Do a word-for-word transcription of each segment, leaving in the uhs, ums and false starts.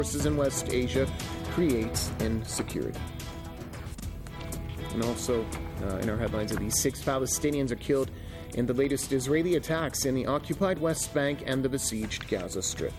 forces in West Asia creates insecurity. And also, uh, in our headlines, at least six Palestinians are killed in the latest Israeli attacks in the occupied West Bank and the besieged Gaza Strip.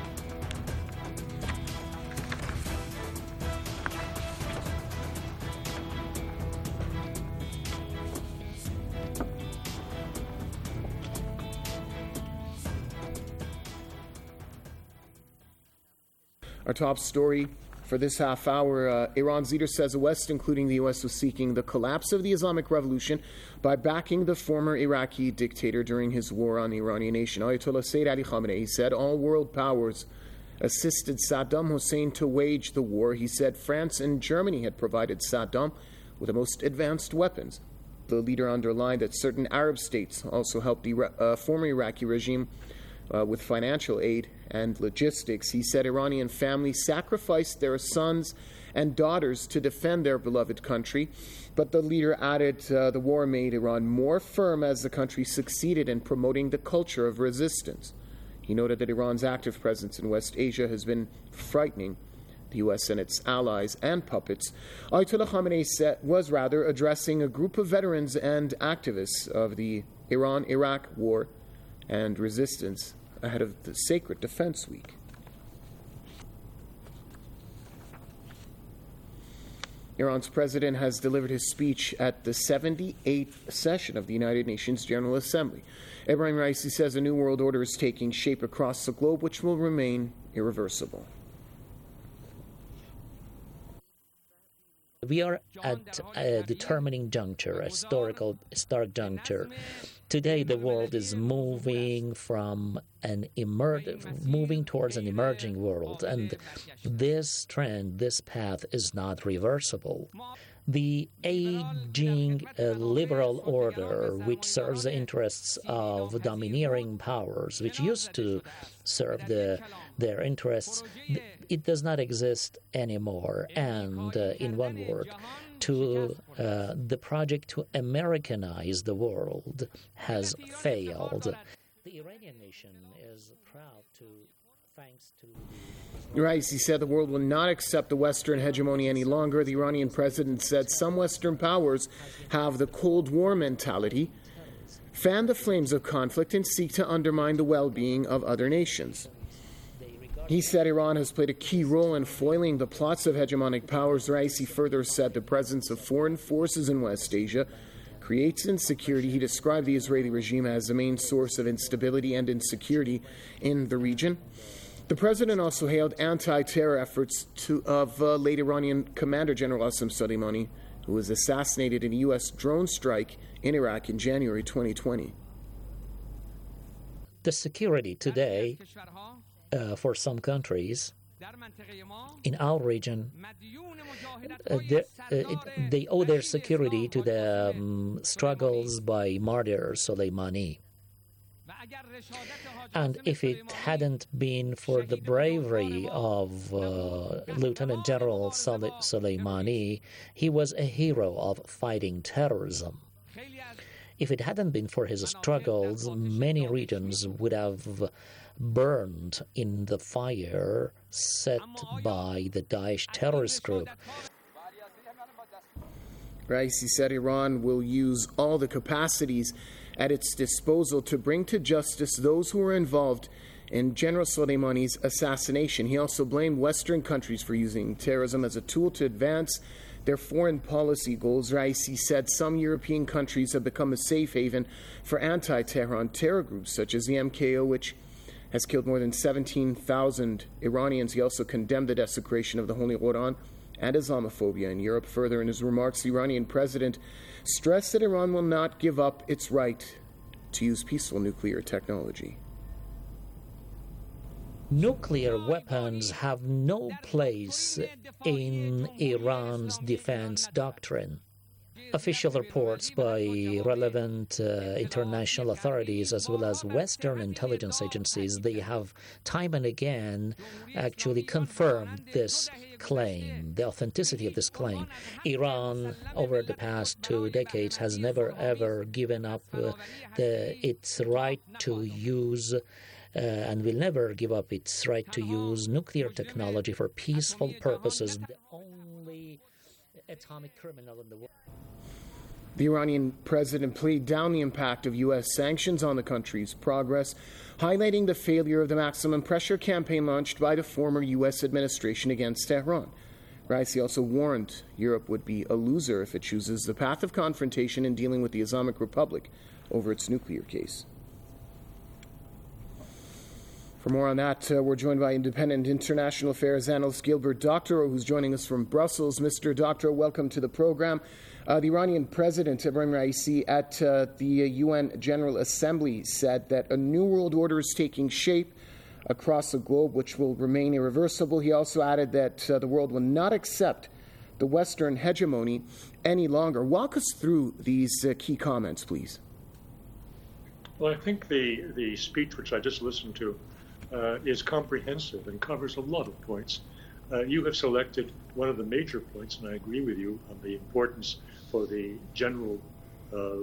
Our top story for this half hour, uh, Iran's leader says the West, including the U S, was seeking the collapse of the Islamic Revolution by backing the former Iraqi dictator during his war on the Iranian nation. Ayatollah Sayyid Ali Khamenei said all world powers assisted Saddam Hussein to wage the war. He said France and Germany had provided Saddam with the most advanced weapons. The leader underlined that certain Arab states also helped the uh, former Iraqi regime Uh, with financial aid and logistics. He said Iranian families sacrificed their sons and daughters to defend their beloved country, but the leader added uh, the war made Iran more firm as the country succeeded in promoting the culture of resistance. He noted that Iran's active presence in West Asia has been frightening the U S and its allies and puppets. Ayatollah Khamenei said, was rather addressing a group of veterans and activists of the Iran-Iraq war and resistance ahead of the Sacred Defense Week. Iran's president has delivered his speech at the seventy-eighth session of the United Nations General Assembly. Ebrahim Raisi says a new world order is taking shape across the globe, which will remain irreversible. We are at a determining juncture, a historical, historic juncture. Today, the world is moving from an emer- moving towards an emerging world, and this trend, this path, is not reversible. The aging uh, liberal order, which serves the interests of domineering powers, which used to serve the, their interests, it does not exist anymore. And uh, in one word, to uh, the project to Americanize the world has failed. The Iranian nation is proud to, thanks to... Raisi said the world will not accept the Western hegemony any longer. The Iranian president said some Western powers have the Cold War mentality, fan the flames of conflict, and seek to undermine the well-being of other nations. He said Iran has played a key role in foiling the plots of hegemonic powers. Raisi further said the presence of foreign forces in West Asia creates insecurity. He described the Israeli regime as the main source of instability and insecurity in the region. The president also hailed anti-terror efforts to, of uh, late Iranian Commander General Qasem Soleimani, who was assassinated in a U S drone strike in Iraq in January twenty twenty. The security today uh, for some countries in our region, uh, uh, it, they owe their security to the um, struggles by martyr Soleimani. And if it hadn't been for the bravery of uh, Lieutenant General Sole- Soleimani, he was a hero of fighting terrorism. If it hadn't been for his struggles, many regions would have burned in the fire set by the Daesh terrorist group. Raisi said Iran will use all the capacities at its disposal to bring to justice those who were involved in General Soleimani's assassination. He also blamed Western countries for using terrorism as a tool to advance their foreign policy goals. Raisi said some European countries have become a safe haven for anti-Tehran terror groups, such as the M K O, which has killed more than seventeen thousand Iranians. He also condemned the desecration of the Holy Quran and Islamophobia in Europe. Further, in his remarks, the Iranian president stressed that Iran will not give up its right to use peaceful nuclear technology. Nuclear weapons have no place in Iran's defense doctrine. Official reports by relevant uh, international authorities as well as Western intelligence agencies, they have time and again actually confirmed this claim, the authenticity of this claim. Iran, over the past two decades, has never ever given up uh, the, its right to use uh, and will never give up its right to use nuclear technology for peaceful purposes. The only atomic criminal in the world. The Iranian president played down the impact of U S sanctions on the country's progress, highlighting the failure of the maximum pressure campaign launched by the former U S administration against Tehran. Raisi also warned Europe would be a loser if it chooses the path of confrontation in dealing with the Islamic Republic over its nuclear case. For more on that, uh, we're joined by independent international affairs analyst Gilbert Doctorow, who's joining us from Brussels. Mister Doctorow, welcome to the program. Uh, the Iranian President Ebrahim Raisi at uh, the U N General Assembly said that a new world order is taking shape across the globe, which will remain irreversible. He also added that uh, the world will not accept the Western hegemony any longer. Walk us through these uh, key comments, please. Well, I think the, the speech which I just listened to uh, is comprehensive and covers a lot of points. Uh, you have selected one of the major points, and I agree with you on the importance for the general uh, uh,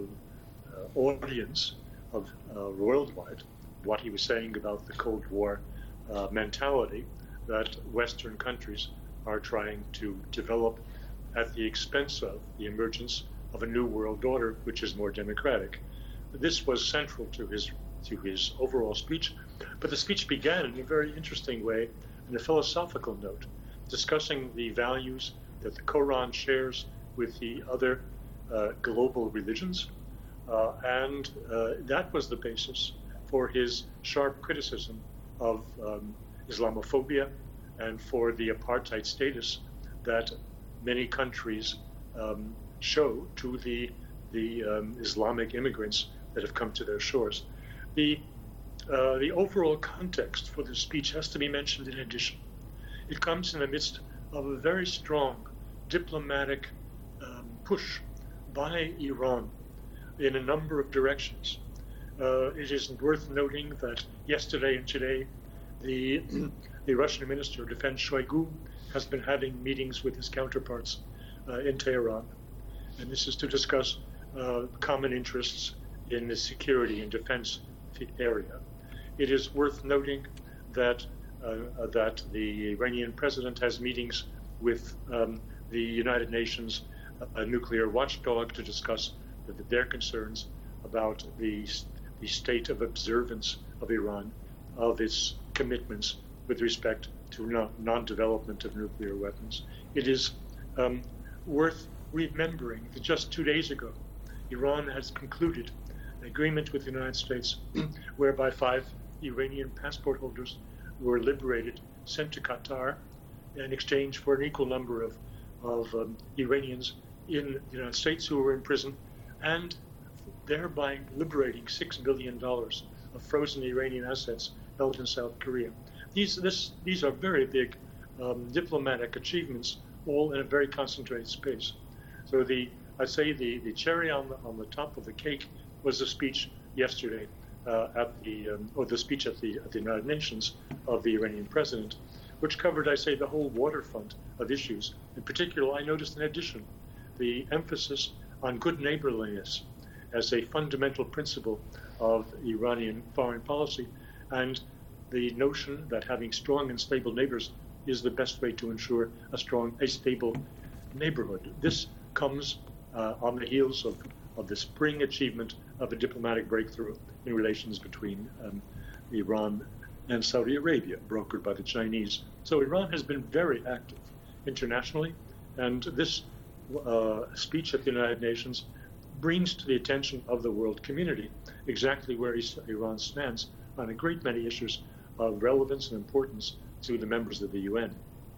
audience of uh, worldwide, what he was saying about the Cold War uh, mentality that Western countries are trying to develop at the expense of the emergence of a new world order, which is more democratic. This was central to his to his overall speech, but the speech began in a very interesting way, in a philosophical note, discussing the values that the Quran shares with the other uh, global religions, uh, and uh, that was the basis for his sharp criticism of um, Islamophobia and for the apartheid status that many countries um, show to the the um, Islamic immigrants that have come to their shores. The uh, the overall context for this speech has to be mentioned in addition. It comes in the midst of a very strong diplomatic um, push by Iran in a number of directions. Uh, it is worth noting that yesterday and today, the the Russian Minister of Defense, Shoigu, has been having meetings with his counterparts uh, in Tehran. And this is to discuss uh, common interests in the security and defense area. It is worth noting that uh, that the Iranian president has meetings with um, the United Nations uh, nuclear watchdog to discuss the, their concerns about the the state of observance of Iran, of its commitments with respect to non- non-development of nuclear weapons. It is um, worth remembering that just two days ago, Iran has concluded an agreement with the United States whereby five Iranian passport holders were liberated, sent to Qatar in exchange for an equal number of, of um, Iranians in the United States who were in prison, and thereby liberating six billion dollars of frozen Iranian assets held in South Korea. These, this, these are very big um, diplomatic achievements, all in a very concentrated space. So the, I'd say the, the cherry on the, on the top of the cake was the speech yesterday uh, at the, um, or the speech at the, at the United Nations of the Iranian president, which covered, I say, the whole waterfront of issues. In particular, I noticed in addition the emphasis on good neighborliness as a fundamental principle of Iranian foreign policy, and the notion that having strong and stable neighbors is the best way to ensure a strong, a stable neighborhood. This comes uh, on the heels of, of the spring achievement of a diplomatic breakthrough in relations between um, Iran and Saudi Arabia, brokered by the Chinese. So Iran has been very active internationally, and this uh, speech at the United Nations brings to the attention of the world community exactly where Iran stands on a great many issues of relevance and importance to the members of the U N.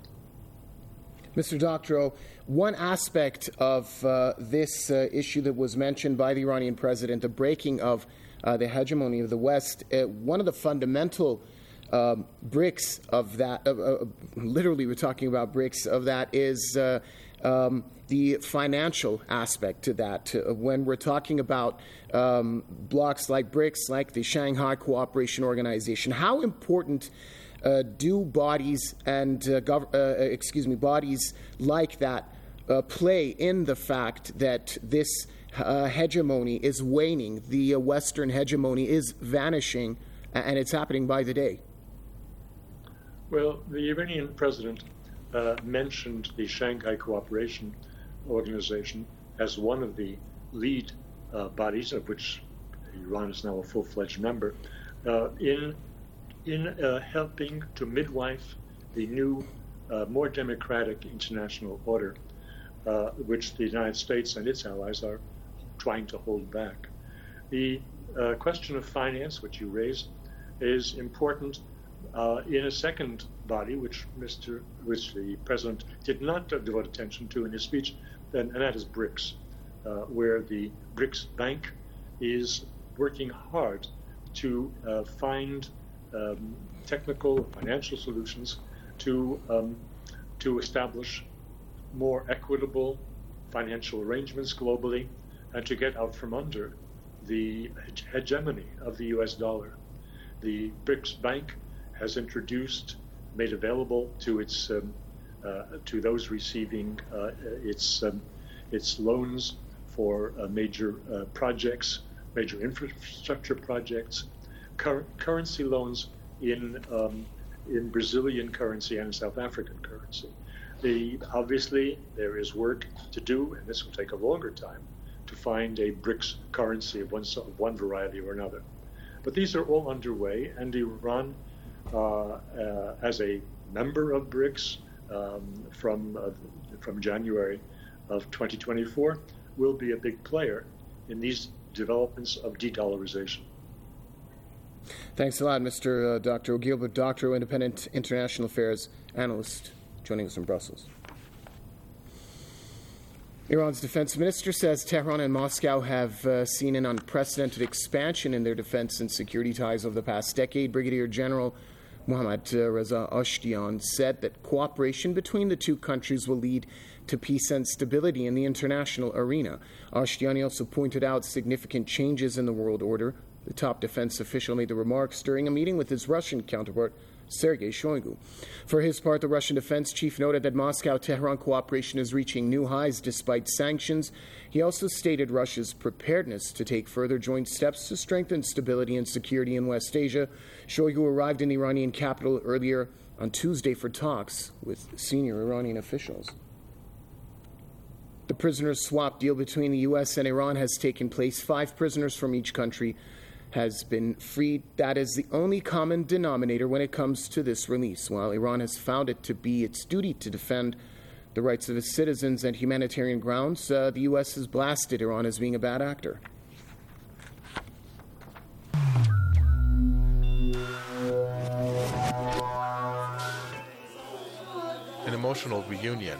Mister Doctorow, one aspect of uh, this uh, issue that was mentioned by the Iranian president, the breaking of uh, the hegemony of the West, uh, one of the fundamental um, bricks of that, uh, uh, literally we're talking about bricks of that, is uh, um, the financial aspect to that. Uh, when we're talking about um, blocks like BRICS, like the Shanghai Cooperation Organization, how important Uh, do bodies and uh, gov- uh, excuse me bodies like that uh, play in the fact that this uh, hegemony is waning, the uh, Western hegemony is vanishing, and it's happening by the day. Well, the Iranian president uh, mentioned the Shanghai Cooperation Organization as one of the lead uh, bodies, of which Iran is now a full-fledged member, uh, in in uh, helping to midwife the new, uh, more democratic international order, uh, which the United States and its allies are trying to hold back. The uh, question of finance, which you raised, is important uh, in a second body, which Mister which the president did not devote attention to in his speech, and, and that is BRICS, uh, where the BRICS Bank is working hard to uh, find um, technical financial solutions to um, to establish more equitable financial arrangements globally, and to get out from under the hegemony of the U S dollar. The BRICS Bank has introduced, made available to its um, uh, to those receiving uh, its um, its loans for uh, major uh, projects, major infrastructure projects, cur- currency loans in um, in Brazilian currency and South African currency. The, obviously, there is work to do, and this will take a longer time, to find a BRICS currency of one, of one variety or another. But these are all underway, and Iran, uh, uh, as a member of BRICS um, from uh, from January of twenty twenty-four, will be a big player in these developments of de-dollarization. Thanks a lot, Mister Uh, Doctor Gilbert Doctorow, independent international affairs analyst, joining us from Brussels. Iran's defense minister says Tehran and Moscow have uh, seen an unprecedented expansion in their defense and security ties over the past decade. Brigadier General Mohammad Reza Ashtian said that cooperation between the two countries will lead to peace and stability in the international arena. Ashtiani also pointed out significant changes in the world order. The top defense official made the remarks during a meeting with his Russian counterpart, Sergei Shoigu. For his part, the Russian defense chief noted that Moscow-Tehran cooperation is reaching new highs despite sanctions. He also stated Russia's preparedness to take further joint steps to strengthen stability and security in West Asia. Shoigu arrived in the Iranian capital earlier on Tuesday for talks with senior Iranian officials. The prisoners swap deal between the U S and Iran has taken place. Five prisoners from each country has been freed. That is the only common denominator when it comes to this release. While Iran has found it to be its duty to defend the rights of its citizens and humanitarian grounds, uh, the U S has blasted Iran as being a bad actor. An emotional reunion.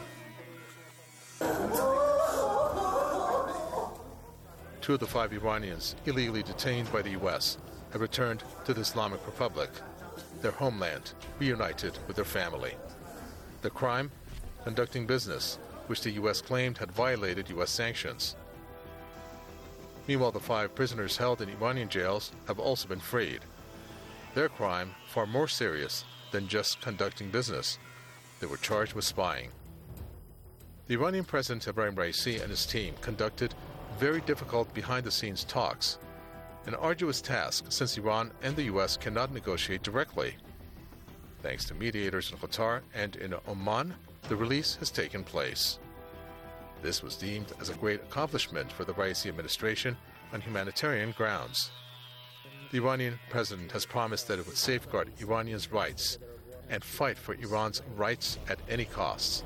Two of the five Iranians illegally detained by the U S have returned to the Islamic Republic, their homeland, reunited with their family. The crime? Conducting business, which the U S claimed had violated U S sanctions. Meanwhile, the five prisoners held in Iranian jails have also been freed. Their crime, far more serious than just conducting business. They were charged with spying. The Iranian President Ebrahim Raisi and his team conducted very difficult behind-the-scenes talks, an arduous task since Iran and the U S cannot negotiate directly. Thanks to mediators in Qatar and in Oman, the release has taken place. This was deemed as a great accomplishment for the Raisi administration on humanitarian grounds. The Iranian president has promised that it would safeguard Iranians' rights and fight for Iran's rights at any cost.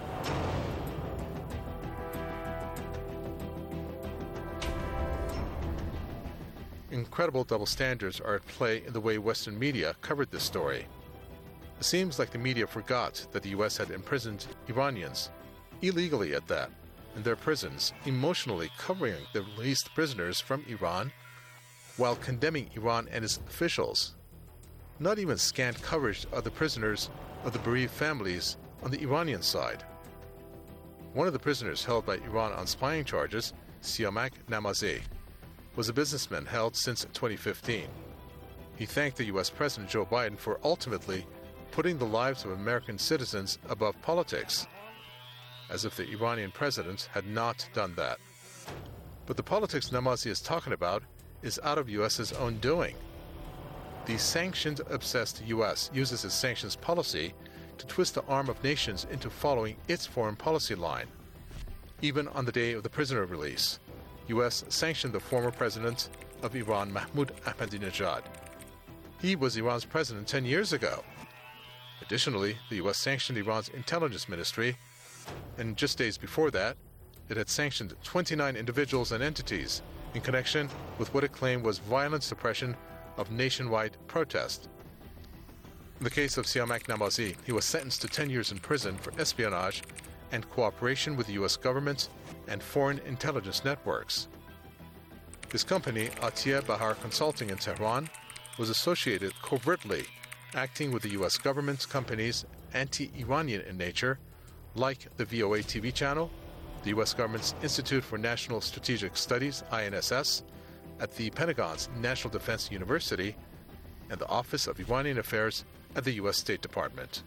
Incredible double standards are at play in the way Western media covered this story. It seems like the media forgot that the U S had imprisoned Iranians, illegally at that, in their prisons, emotionally covering the released prisoners from Iran, while condemning Iran and its officials. Not even scant coverage of the prisoners of the bereaved families on the Iranian side. One of the prisoners held by Iran on spying charges, Siamak Namazi, was a businessman held since twenty fifteen. He thanked the U S President Joe Biden for ultimately putting the lives of American citizens above politics, as if the Iranian president had not done that. But the politics Namazi is talking about is out of U S's own doing. the sanctions-obsessed U S uses its sanctions policy to twist the arm of nations into following its foreign policy line. Even on the day of the prisoner release, U S sanctioned the former president of Iran, Mahmoud Ahmadinejad. He was Iran's president ten years ago. Additionally, the U S sanctioned Iran's intelligence ministry, and just days before that, it had sanctioned twenty-nine individuals and entities in connection with what it claimed was violent suppression of nationwide protest. In the case of Siamak Namazi, he was sentenced to ten years in prison for espionage and cooperation with the U S government and foreign intelligence networks. His company, Atiyeh Bahar Consulting in Tehran, was associated covertly acting with the U S government's companies anti-Iranian in nature, like the V O A T V channel, the U S government's Institute for National Strategic Studies, I N S S, at the Pentagon's National Defense University, and the Office of Iranian Affairs at the U S State Department.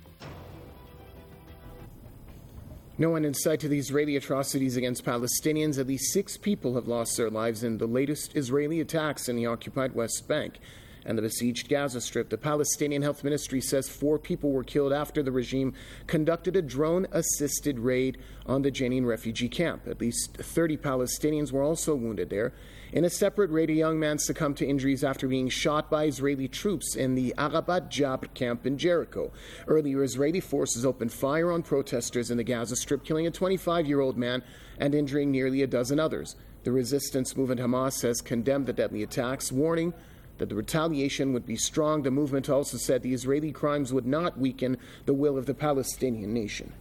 No end in sight to the Israeli atrocities against Palestinians. At least six people have lost their lives in the latest Israeli attacks in the occupied West Bank and the besieged Gaza Strip. The Palestinian Health Ministry says four people were killed after the regime conducted a drone-assisted raid on the Jenin refugee camp. At least thirty Palestinians were also wounded there. In a separate raid, a young man succumbed to injuries after being shot by Israeli troops in the Arabat Jabr camp in Jericho. Earlier, Israeli forces opened fire on protesters in the Gaza Strip, killing a twenty-five-year-old man and injuring nearly a dozen others. The resistance movement Hamas has condemned the deadly attacks, warning that the retaliation would be strong. The movement also said the Israeli crimes would not weaken the will of the Palestinian nation.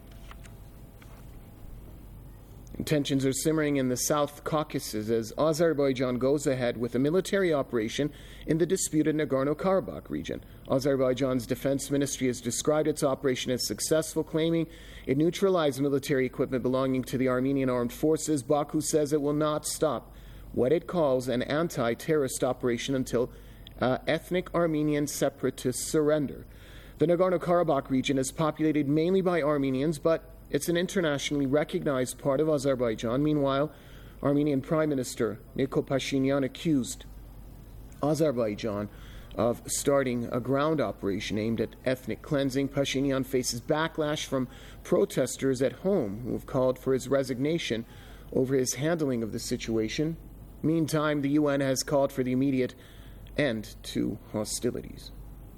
Tensions are simmering in the South Caucasus as Azerbaijan goes ahead with a military operation in the disputed Nagorno-Karabakh region. Azerbaijan's defense ministry has described its operation as successful, claiming it neutralized military equipment belonging to the Armenian armed forces. Baku says it will not stop what it calls an anti-terrorist operation until uh, ethnic Armenian separatists surrender. The Nagorno-Karabakh region is populated mainly by Armenians, but it's an internationally recognized part of Azerbaijan. Meanwhile, Armenian Prime Minister Nikol Pashinyan accused Azerbaijan of starting a ground operation aimed at ethnic cleansing. Pashinyan faces backlash from protesters at home who have called for his resignation over his handling of the situation. Meantime, the U N has called for the immediate end to hostilities.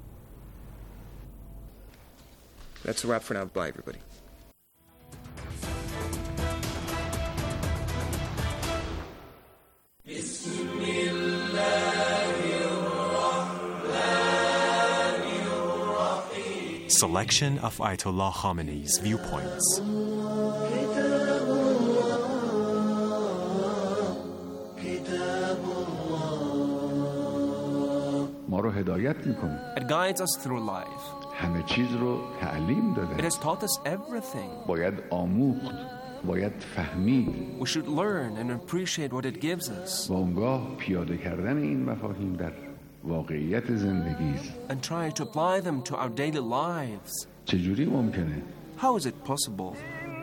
That's a wrap for now. Bye, everybody. Selection of Ayatollah Khamenei's viewpoints. It guides us through life. همه چیز رو تعلیم داده. It has taught us everything. باید آموخت، باید فهمید. We should learn and appreciate what it gives us. و اونگاه پیاده کردن این مفاهیم در واقعیت زندگی است. And try to apply them to our daily lives. چجوری ممکنه؟ How is it possible?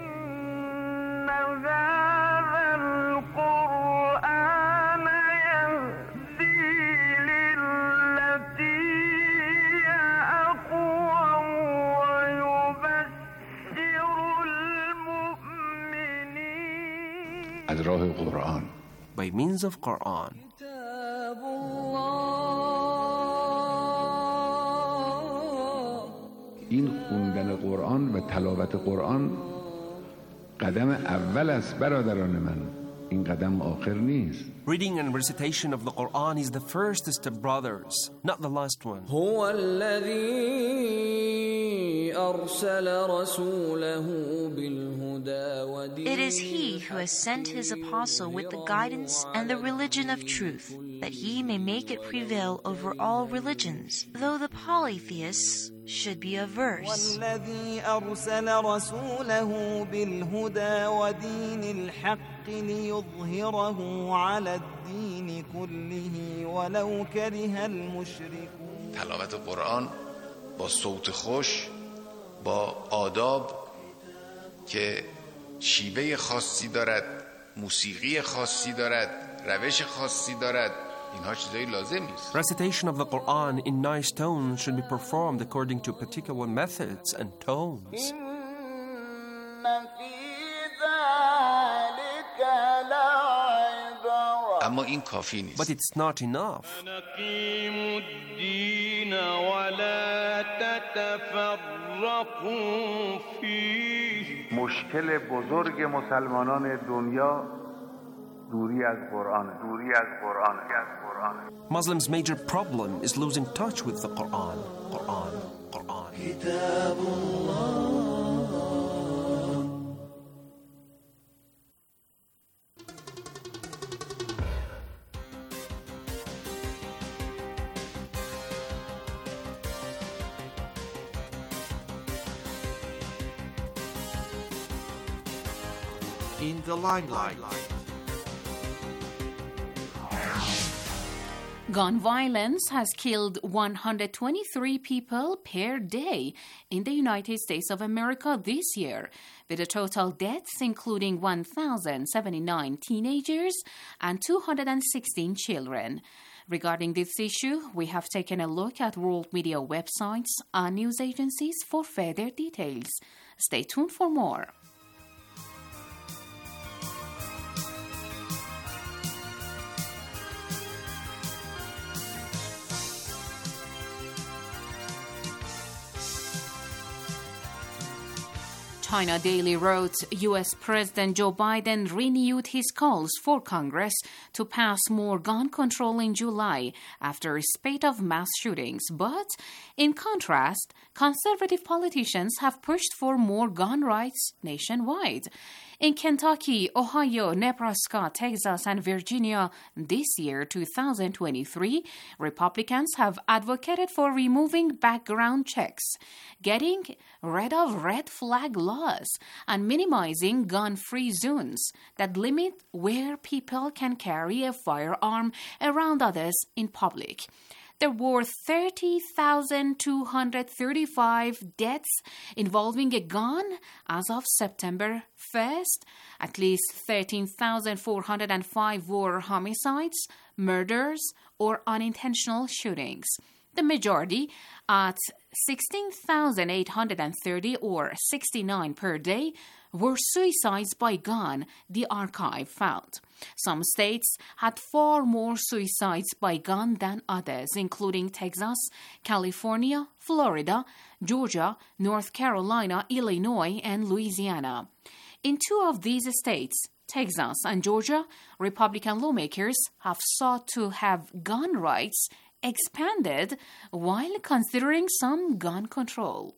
از راه قرآن. By means of Quran. این خوندن قرآن و تلاوت قرآن قدم اول است برادران من. این قدم آخر نیست. Reading and recitation of the Quran is the first step, brothers, not the last one. هو الذي أرسل رسوله بالهدى ودين. It is he who has sent his apostle with the guidance and the religion of truth, that he may make it prevail over all religions, though the polytheists should be averse. والذي أرسل رسوله بالهدى ودين الحق ليظهره على الدين كله ولو كره المشركون. تلاوت قرآن با صوت خوش، با آداب که شیوه خاصی دارد، موسیقی خاصی دارد، روش خاصی دارد، اینها چیزای لازم نیست. Recitation of the Quran in nice tones should be performed according to particular methods and tones. اما این کافی نیست. But it's not enough. مشکل بزرگ مسلمانان دنیا دوری از قرآن دوری از قرآن از قرآن Muslims' major problem is losing touch with the Quran. Quran. Quran. كتاب الله. In the limelight. Gun violence has killed one hundred twenty-three people per day in the United States of America this year, with the total deaths including one thousand seventy-nine teenagers and two hundred sixteen children. Regarding this issue, we have taken a look at world media websites and news agencies for further details. Stay tuned for more. China Daily wrote, U S President Joe Biden renewed his calls for Congress to pass more gun control in July after a spate of mass shootings. But, in contrast, conservative politicians have pushed for more gun rights nationwide. In Kentucky, Ohio, Nebraska, Texas, and Virginia this year, two thousand twenty-three, Republicans have advocated for removing background checks, getting rid of red flag laws, and minimizing gun-free zones that limit where people can carry a firearm around others in public. There were thirty thousand two hundred thirty-five deaths involving a gun as of September first. At least thirteen thousand four hundred five were homicides, murders, or unintentional shootings. The majority, at sixteen thousand eight hundred thirty or sixty-nine per day, were suicides by gun, the archive found. Some states had far more suicides by gun than others, including Texas, California, Florida, Georgia, North Carolina, Illinois, and Louisiana. In two of these states, Texas and Georgia, Republican lawmakers have sought to have gun rights expanded while considering some gun control.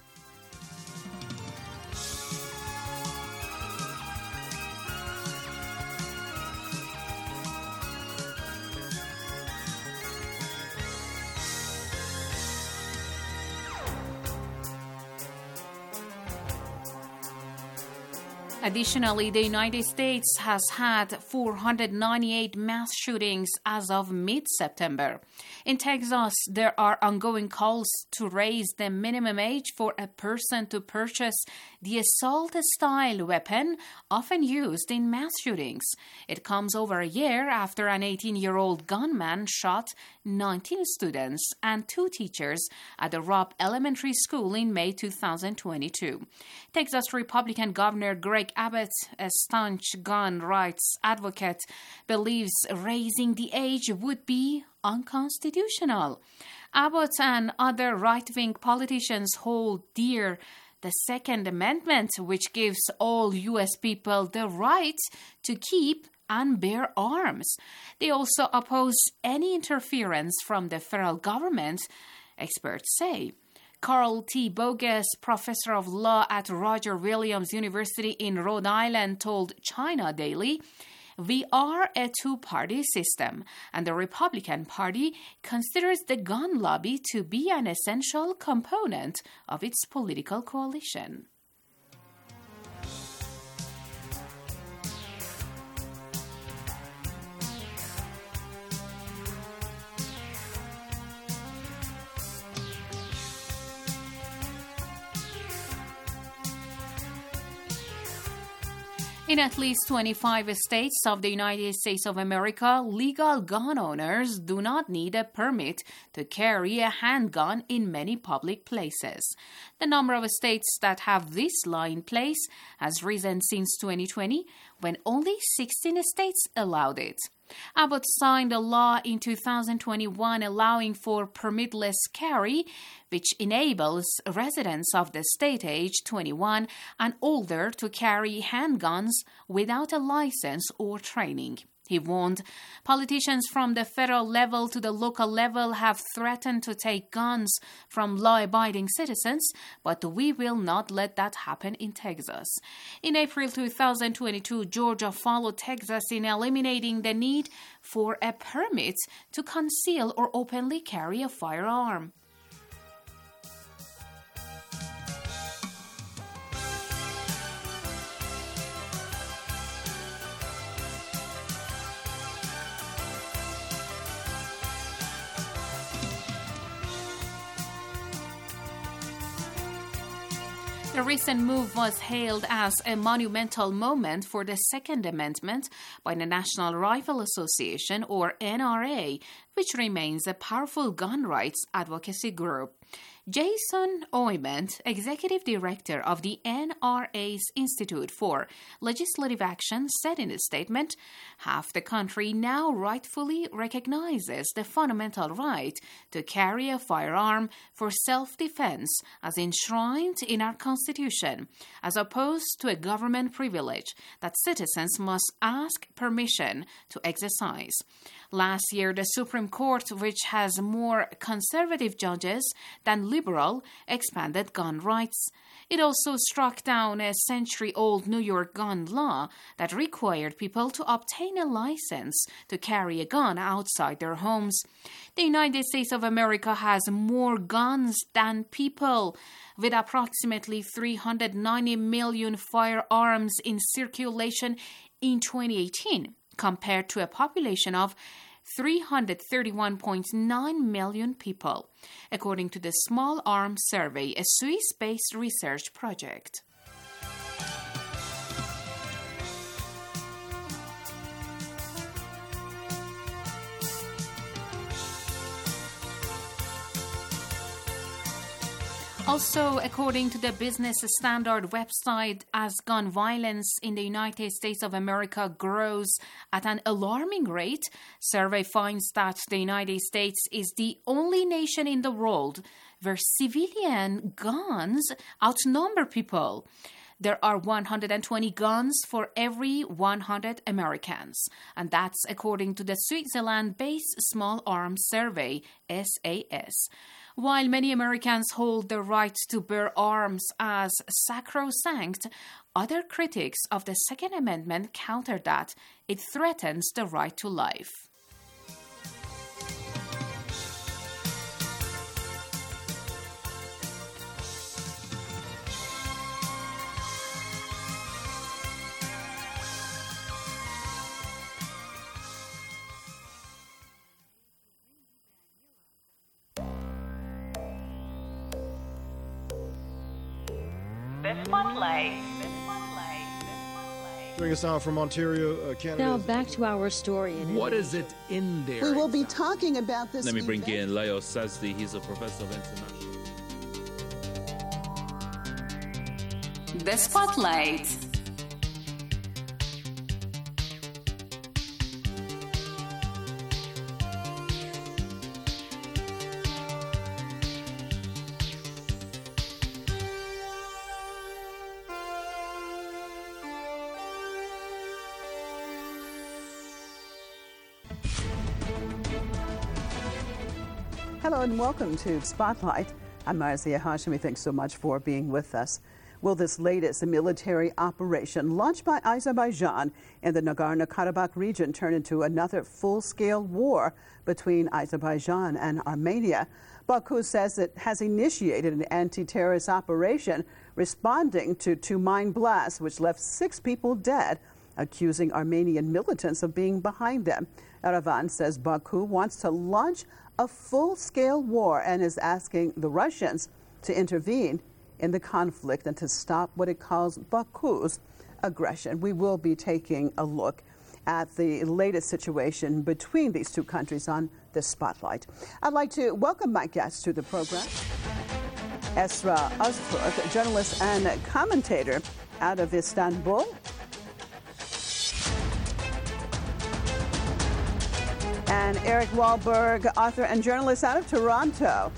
Additionally, the United States has had four hundred ninety-eight mass shootings as of mid-September. In Texas, there are ongoing calls to raise the minimum age for a person to purchase the assault-style weapon often used in mass shootings. It comes over a year after an eighteen-year-old gunman shot nineteen students and two teachers at the Robb Elementary School in May two thousand twenty-two. Texas Republican Governor Greg Abbott, a staunch gun rights advocate, believes raising the age would be unconstitutional. Abbott and other right-wing politicians hold dear the Second Amendment, which gives all U S people the right to keep and bear arms. They also oppose any interference from the federal government, experts say. Carl T. Bogus, professor of law at Roger Williams University in Rhode Island, told China Daily, "We are a two-party system, and the Republican Party considers the gun lobby to be an essential component of its political coalition." In at least twenty-five states of the United States of America, legal gun owners do not need a permit to carry a handgun in many public places. The number of states that have this law in place has risen since twenty twenty, when only sixteen states allowed it. Abbott signed a law in two thousand twenty-one allowing for permitless carry, which enables residents of the state age twenty-one and older to carry handguns without a license or training. He warned politicians from the federal level to the local level have threatened to take guns from law-abiding citizens, but we will not let that happen in Texas. In April two thousand twenty-two, Georgia followed Texas in eliminating the need for a permit to conceal or openly carry a firearm. The recent move was hailed as a monumental moment for the Second Amendment by the National Rifle Association, or N R A, which remains a powerful gun rights advocacy group. Jason Oyment, executive director of the N R A's Institute for Legislative Action, said in a statement, "Half the country now rightfully recognizes the fundamental right to carry a firearm for self-defense as enshrined in our Constitution, as opposed to a government privilege that citizens must ask permission to exercise." Last year, the Supreme Court, which has more conservative judges than liberal, expanded gun rights. It also struck down a century-old New York gun law that required people to obtain a license to carry a gun outside their homes. The United States of America has more guns than people, with approximately three hundred ninety million firearms in circulation in twenty eighteen, compared to a population of three hundred thirty-one point nine million people, according to the Small Arms Survey, a Swiss-based research project. Also, according to the Business Standard website, as gun violence in the United States of America grows at an alarming rate, survey finds that the United States is the only nation in the world where civilian guns outnumber people. There are one hundred twenty guns for every one hundred Americans, and that's according to the Switzerland-based Small Arms Survey, S A S. While many Americans hold the right to bear arms as sacrosanct, other critics of the Second Amendment counter that it threatens the right to life. Spotlight. Joining us now from Ontario, uh, Canada. Now back to our story. In what is it in there? We will be talking about this. Let me bring event. in Leo Sazdi. He's a professor of international. The Spotlight. Hello and welcome to Spotlight. I'm Marzia Hashemi. Thanks so much for being with us. Will this latest military operation launched by Azerbaijan in the Nagorno-Karabakh region turn into another full-scale war between Azerbaijan and Armenia? Baku says it has initiated an anti-terrorist operation responding to two mine blasts which left six people dead, accusing Armenian militants of being behind them. Yerevan says Baku wants to launch a full-scale war and is asking the Russians to intervene in the conflict and to stop what it calls Baku's aggression. We will be taking a look at the latest situation between these two countries on this Spotlight. I'd like to welcome my guests to the program. Esra Öztürk, journalist and commentator out of Istanbul. And Eric Wahlberg, author and journalist out of Toronto.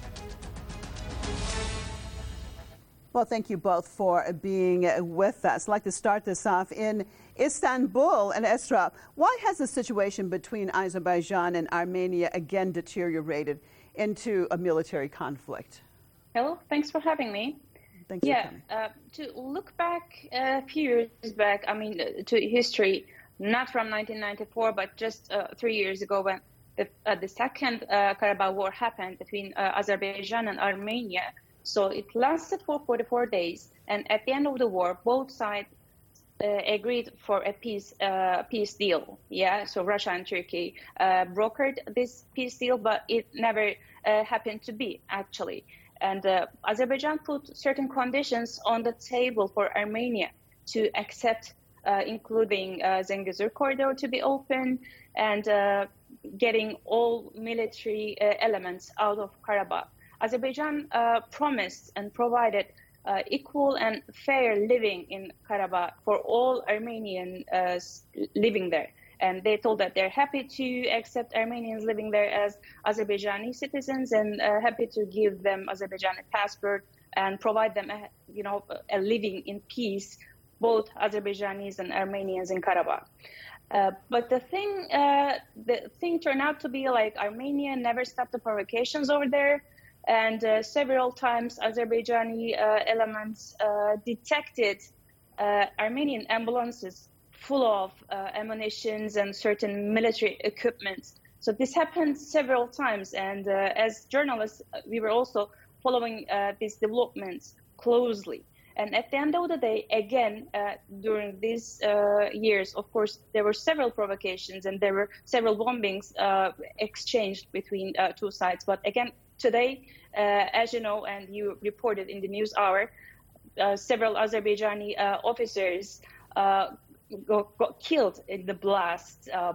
Well, thank you both for being with us. I'd like to start this off in Istanbul. And Esra, why has the situation between Azerbaijan and Armenia again deteriorated into a military conflict? Hello, thanks for having me. Thanks yeah, for coming. Uh, to look back a few years back, I mean, uh, to history, not from nineteen ninety-four, but just uh, three years ago when the, uh, the second uh, Karabakh war happened between uh, Azerbaijan and Armenia. So it lasted for forty-four days. And at the end of the war, both sides uh, agreed for a peace uh, peace deal. Yeah, so Russia and Turkey uh, brokered this peace deal, but it never uh, happened to be, actually. And uh, Azerbaijan put certain conditions on the table for Armenia to accept, uh, including uh, Zengezur corridor to be open and uh, getting all military uh, elements out of Karabakh. Azerbaijan uh, promised and provided uh, equal and fair living in Karabakh for all Armenians uh, living there. And they told that they're happy to accept Armenians living there as Azerbaijani citizens and uh, happy to give them Azerbaijani passport and provide them, a, you know, a living in peace, both Azerbaijanis and Armenians in Karabakh. Uh, but the thing, uh, the thing turned out to be like Armenia never stopped the provocations over there. And uh, several times Azerbaijani uh, elements uh, detected uh, Armenian ambulances full of uh, ammunitions and certain military equipment. So this happened several times. And uh, as journalists, we were also following uh, these developments closely. And at the end of the day, again, uh, during these uh, years, of course, there were several provocations and there were several bombings uh, exchanged between uh, two sides. But again, today, uh, as you know, and you reported in the news hour, uh, several Azerbaijani uh, officers uh, got, got killed in the blast uh,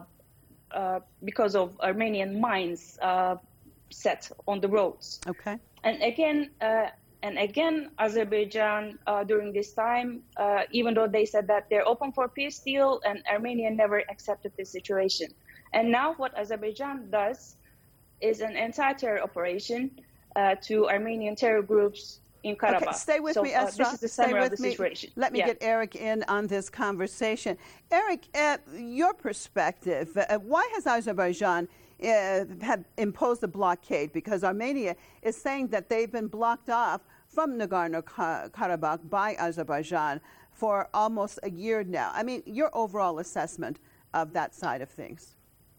uh, because of Armenian mines uh, set on the roads. Okay. And again, uh, and again, Azerbaijan uh, during this time, uh, even though they said that they're open for peace deal, and Armenia never accepted this situation. And now what Azerbaijan does is an anti-terror operation uh, to Armenian terror groups in Karabakh. Okay, stay with so, me, uh, Esra. this is the stay summary with of the me. situation. Let me yeah. get Eric in on this conversation. Eric, uh, your perspective, uh, why has Azerbaijan uh, have imposed a blockade? Because Armenia is saying that they've been blocked off from Nagorno-Karabakh by Azerbaijan for almost a year now. I mean, your overall assessment of that side of things.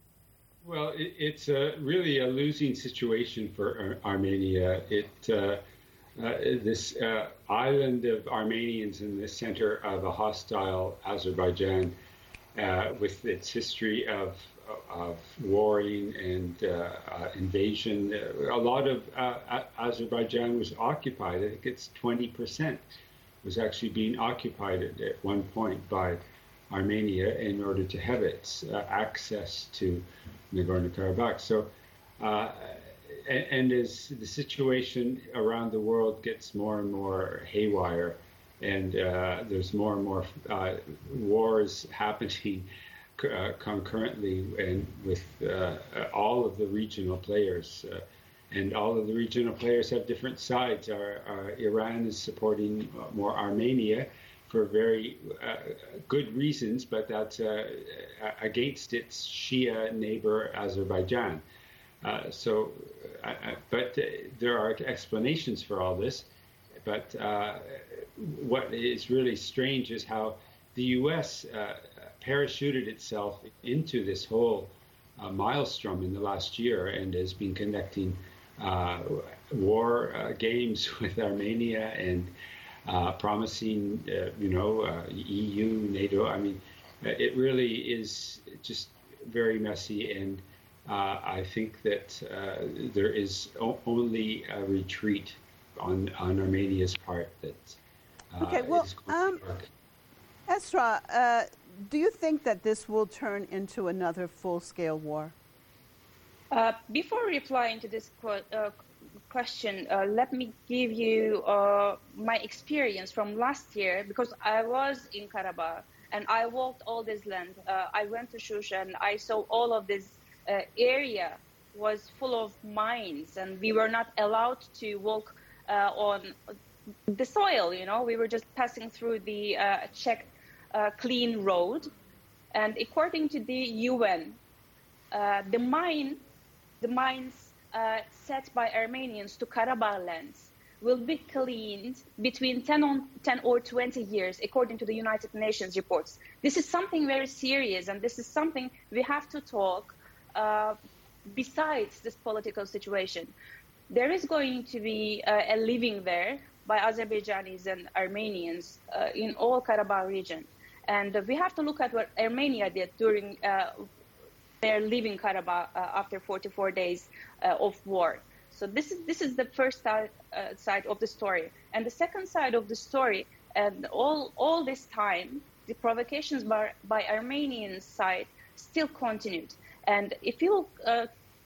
Well, it, it's a, really a losing situation for Ar- Armenia. It uh, uh, this uh, island of Armenians in the center of a hostile Azerbaijan, uh, with its history of of warring and uh, uh, invasion. A lot of uh, Azerbaijan was occupied. I think it's twenty percent was actually being occupied at, at one point by Armenia in order to have its uh, access to Nagorno-Karabakh. So, uh, and, and as the situation around the world gets more and more haywire, and uh, there's more and more uh, wars happening uh, concurrently, and with uh, all of the regional players, uh, and all of the regional players have different sides. Our, our Iran is supporting more Armenia for very uh, good reasons, but that's uh, against its Shia neighbor Azerbaijan. Uh, so, uh, but uh, there are explanations for all this. But uh, what is really strange is how the U S uh, parachuted itself into this whole uh, maelstrom in the last year and has been conducting uh, war uh, games with Armenia and uh, promising, uh, you know, uh, E U, NATO. I mean, it really is just very messy, and uh, I think that uh, there is o- only a retreat on on Armenia's part that. Uh, okay. Well, um, Esra, uh, do you think that this will turn into another full-scale war? Uh, before replying to this qu- uh, question, uh, let me give you uh, my experience from last year, because I was in Karabakh and I walked all this land. Uh, I went to Shusha and I saw all of this uh, area was full of mines, and we were not allowed to walk uh, on the soil. You know, we were just passing through the uh, checked, uh, clean road. And according to the U N, uh, the mine, the mines uh, set by Armenians to Karabakh lands will be cleaned between ten, on, ten or twenty years, according to the United Nations reports. This is something very serious, and this is something we have to talk uh, besides this political situation. There is going to be uh, a living there by Azerbaijanis and Armenians uh, in all Karabakh region. And uh, we have to look at what Armenia did during uh, their leaving Karabakh uh, after forty-four days uh, of war. So this is this is the first side, uh, side of the story. And the second side of the story, and all all this time, the provocations by, by Armenian side still continued. And if you uh,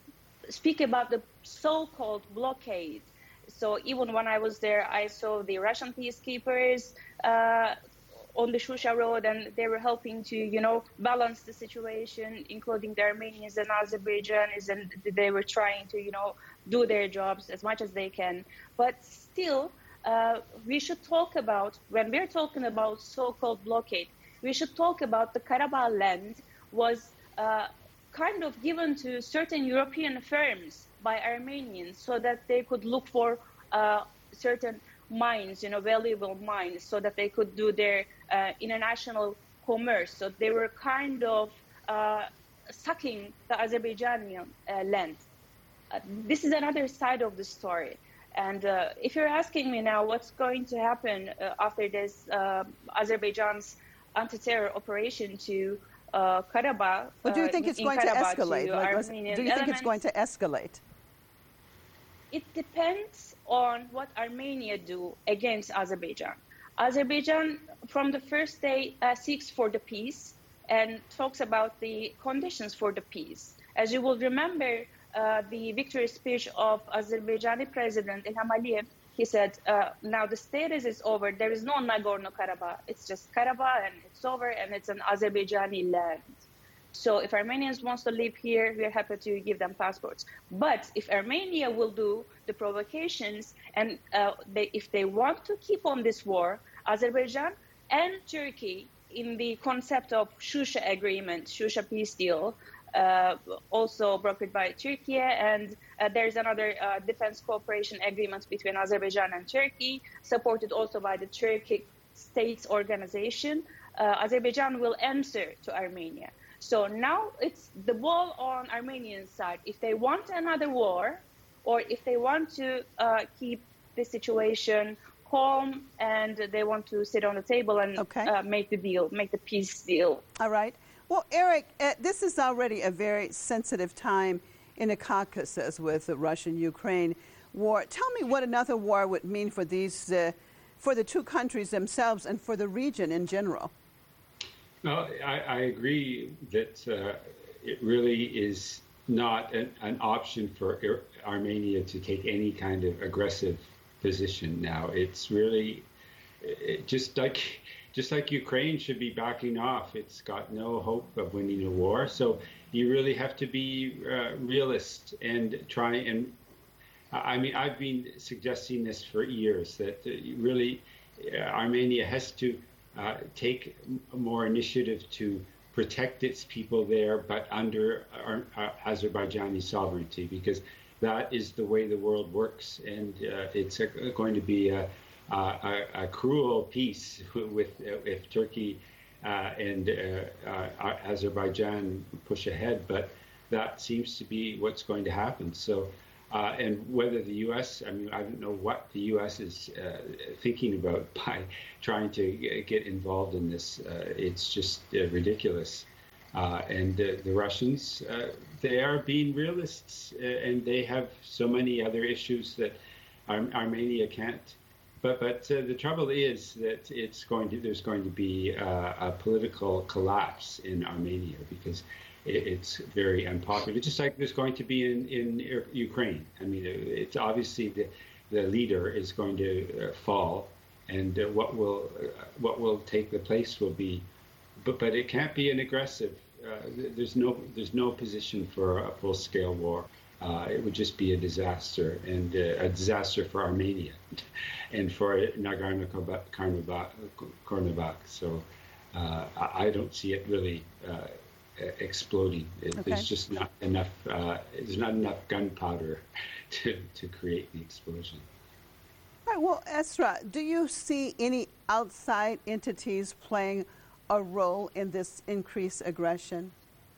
speak about the so-called blockade, so even when I was there, I saw the Russian peacekeepers uh, on the Shusha road, and they were helping to, you know, balance the situation, including the Armenians and Azerbaijanis, and they were trying to, you know, do their jobs as much as they can. But still, uh, we should talk about, when we're talking about so-called blockade, we should talk about the Karabakh land was uh, kind of given to certain European firms by Armenians so that they could look for uh, certain mines, you know, valuable mines, so that they could do their uh, international commerce. So they were kind of uh, sucking the Azerbaijani uh, land. Uh, this is another side of the story. And uh, if you're asking me now what's going to happen uh, after this uh, Azerbaijan's anti-terror operation to uh, Karabakh, well, do you think uh, it's going to Karabakh escalate? To like, was, do you think elements, it's going to escalate? It depends on what Armenia do against Azerbaijan. Azerbaijan, from the first day, uh, seeks for the peace and talks about the conditions for the peace. As you will remember, uh, the victory speech of Azerbaijani President Ilham Aliyev, he said, uh, now the status is over. There is no Nagorno-Karabakh. It's just Karabakh, and it's over, and it's an Azerbaijani land. So if Armenians want to live here, we're happy to give them passports. But if Armenia will do the provocations, and uh, they, if they want to keep on this war, Azerbaijan and Turkey, in the concept of Shusha agreement, Shusha peace deal, uh, also brokered by Turkey, and uh, there's another uh, defense cooperation agreement between Azerbaijan and Turkey, supported also by the Turkic States Organization. Uh, Azerbaijan will answer to Armenia. So now it's the ball on Armenian side. If they want another war, or if they want to uh, keep the situation calm, and they want to sit on the table and okay. uh, make the deal, make the peace deal. All right. Well, Eric, uh, this is already a very sensitive time in the Caucasus with the Russian-Ukraine war. Tell me what another war would mean for these, uh, for the two countries themselves and for the region in general. No, I, I agree that uh, it really is not an, an option for Armenia to take any kind of aggressive position now. It's really it just like just like Ukraine should be backing off. It's got no hope of winning a war. So you really have to be uh, realist and try and. I mean, I've been suggesting this for years that uh, really uh, Armenia has to. Uh, take more initiative to protect its people there, but under uh, uh, Azerbaijani sovereignty, because that is the way the world works, and uh, it's a, going to be a, a, a cruel peace with uh, if Turkey uh, and uh, uh, Azerbaijan push ahead, but that seems to be what's going to happen. So. Uh, and whether the U S, I mean, I don't know what the U S is uh, thinking about by trying to get involved in this. Uh, it's just uh, ridiculous. Uh, and uh, the Russians, uh, they are being realists, uh, and they have so many other issues that Ar- Armenia can't. But but uh, the trouble is that it's going to there's going to be uh, a political collapse in Armenia because it, it's very unpopular. Just like there's going to be in, in Ukraine. I mean, it's obviously the the leader is going to uh, fall, and uh, what will uh, what will take the place will be. But but it can't be an aggressive. Uh, there's no there's no position for a full scale war. Uh, it would just be a disaster, and uh, a disaster for Armenia and for Nagorno-Karabakh. So uh, I don't see it really uh, exploding. It, okay. There's just not enough. Uh, there's not enough gunpowder to to create the explosion. All right. Well, Esra, do you see any outside entities playing a role in this increased aggression?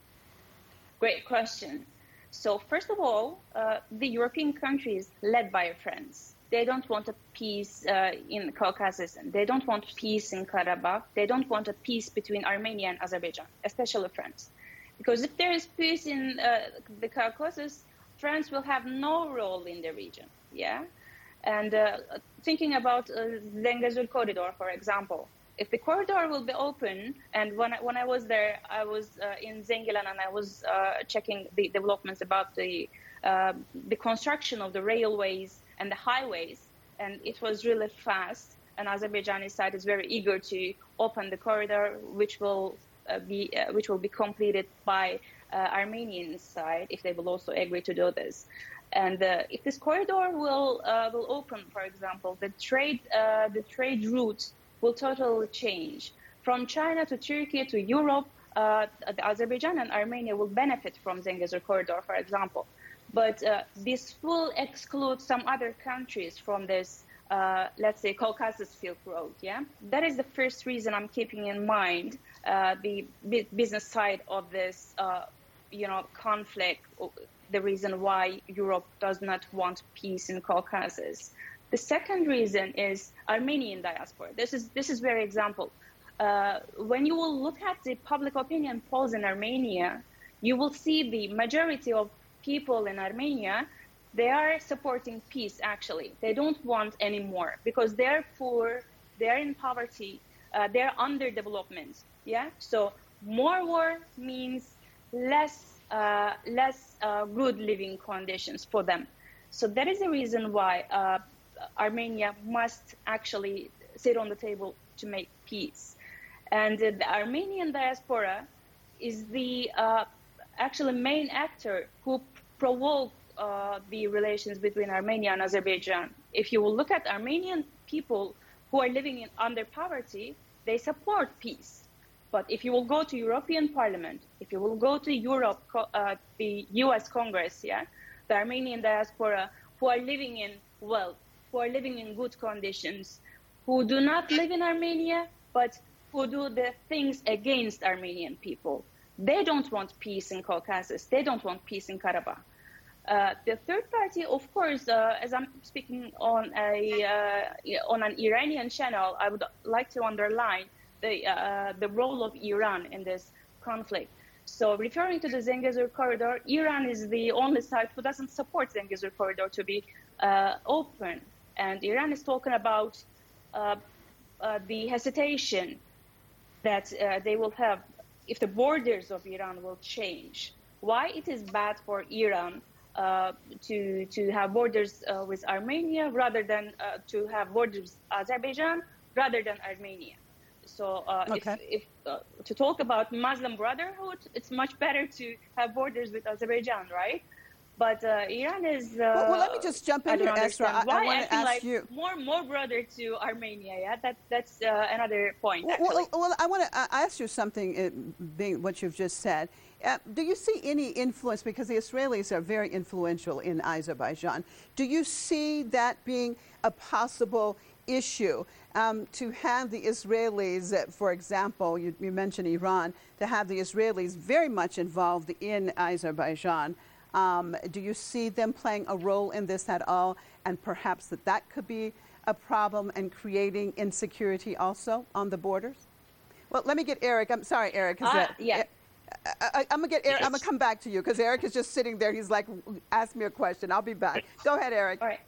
Great question. So first of all, uh, the European countries led by friends, they don't want a peace uh, in Caucasus. They don't want peace in Karabakh. They don't want a peace between Armenia and Azerbaijan, especially France. Because if there is peace in uh, the Caucasus, France will have no role in the region. Yeah. And uh, thinking about uh, Zengezur corridor, for example, if the corridor will be open, and when I, when I was there, I was uh, in Zengilan and I was uh, checking the developments about the uh, the construction of the railways and the highways, and it was really fast. And Azerbaijani side is very eager to open the corridor, which will uh, be uh, which will be completed by uh, Armenian side if they will also agree to do this. And uh, if this corridor will uh, will open, for example, the trade uh, the trade route will totally change. From China to Turkey to Europe, uh, Azerbaijan and Armenia will benefit from Zengezur corridor, for example. But uh, this will exclude some other countries from this, uh, let's say, Caucasus Silk Road. Yeah, that is the first reason I'm keeping in mind uh, the business side of this, uh, you know, conflict. The reason why Europe does not want peace in Caucasus. The second reason is Armenian diaspora. This is this is very example. Uh, when you will look at the public opinion polls in Armenia, you will see the majority of people in Armenia, they are supporting peace, actually. They don't want any more because they're poor, they're in poverty, uh, they're underdevelopment. Yeah. So more war means less uh, less uh, good living conditions for them. So that is the reason why uh, Armenia must actually sit on the table to make peace. And uh, the Armenian diaspora is the uh, actually main actor who provoked uh, the relations between Armenia and Azerbaijan. If you will look at Armenian people who are living in under poverty, they support peace. But if you will go to European Parliament, if you will go to Europe, uh, the U S Congress, yeah, the Armenian diaspora who are living in wealth, who are living in good conditions, who do not live in Armenia, but who do the things against Armenian people. They don't want peace in Caucasus. They don't want peace in Karabakh. Uh, the third party, of course, uh, as I'm speaking on a uh, on an Iranian channel, I would like to underline the uh, the role of Iran in this conflict. So referring to the Zengezur corridor, Iran is the only side who doesn't support Zengezur corridor to be uh, open. And Iran is talking about uh, uh, the hesitation that uh, they will have if the borders of Iran will change. Why it is bad for Iran uh, to to have borders uh, with Armenia rather than uh, to have borders with Azerbaijan rather than Armenia. So uh, okay. if, if uh, to talk about Muslim Brotherhood, it's much better to have borders with Azerbaijan, right? But uh, Iran is. Uh, well, well, let me just jump in here, Esra. I, Why I want to ask like you more, more brother to Armenia. Yeah, that that's uh, another point. Well, well, well, I want to ask you something. Uh, being what you've just said, uh, do you see any influence? Because the Israelis are very influential in Azerbaijan. Do you see that being a possible issue um, to have the Israelis, uh, for example, you, you mentioned Iran, to have the Israelis very much involved in Azerbaijan? Um, do you see them playing a role in this at all? And perhaps that that could be a problem and creating insecurity also on the borders? Well, let me get Eric. I'm sorry, Eric. Uh, that, yeah. I, I, I'm going to get Eric. Yes. I'm going to come back to you because Eric is just sitting there. He's like, ask me a question. I'll be back. Go ahead, Eric. All right.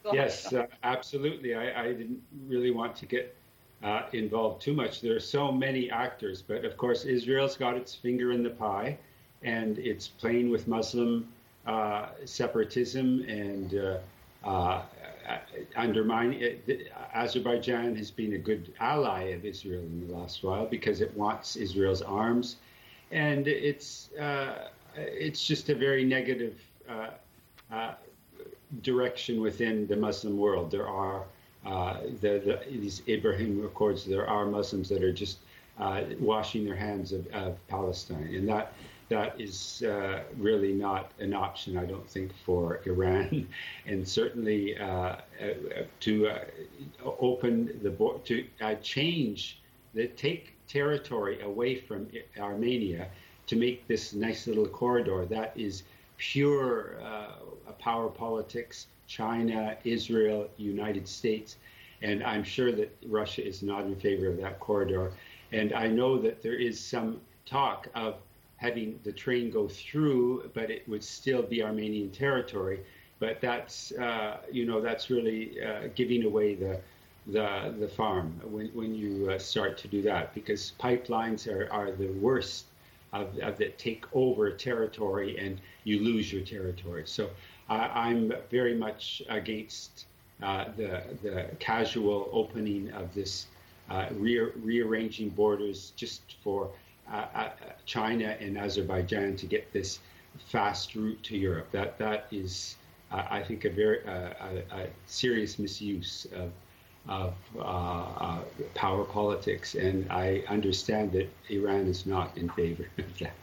Go yes, ahead. uh, absolutely. I, I didn't really want to get uh, involved too much. There are so many actors, but of course, Israel's got its finger in the pie, and it's playing with Muslim uh, separatism and uh, uh, undermining it. Azerbaijan has been a good ally of Israel in the last while because it wants Israel's arms, and it's uh, it's just a very negative uh, uh, direction within the Muslim world. There are uh, the, the, these Ibrahim Accords. There are Muslims that are just uh, washing their hands of, of Palestine, and that that is uh, really not an option, I don't think, for Iran, and certainly uh, uh, to uh, open the bo- to uh, change the take territory away from Armenia to make this nice little corridor. That is pure uh, power politics. China, Israel, United States, and I'm sure that Russia is not in favor of that corridor. And I know that there is some talk of having the train go through, but it would still be Armenian territory. But that's, uh, you know, that's really uh, giving away the the the farm when when you uh, start to do that, because pipelines are, are the worst of, of that take over territory and you lose your territory. So uh, I'm very much against uh, the the casual opening of this, uh, re- rearranging borders just for Uh, uh, China and Azerbaijan to get this fast route to Europe. That that is, uh, I think, a very uh, a, a serious misuse of of uh, uh, power politics, and I understand that Iran is not in favor of that.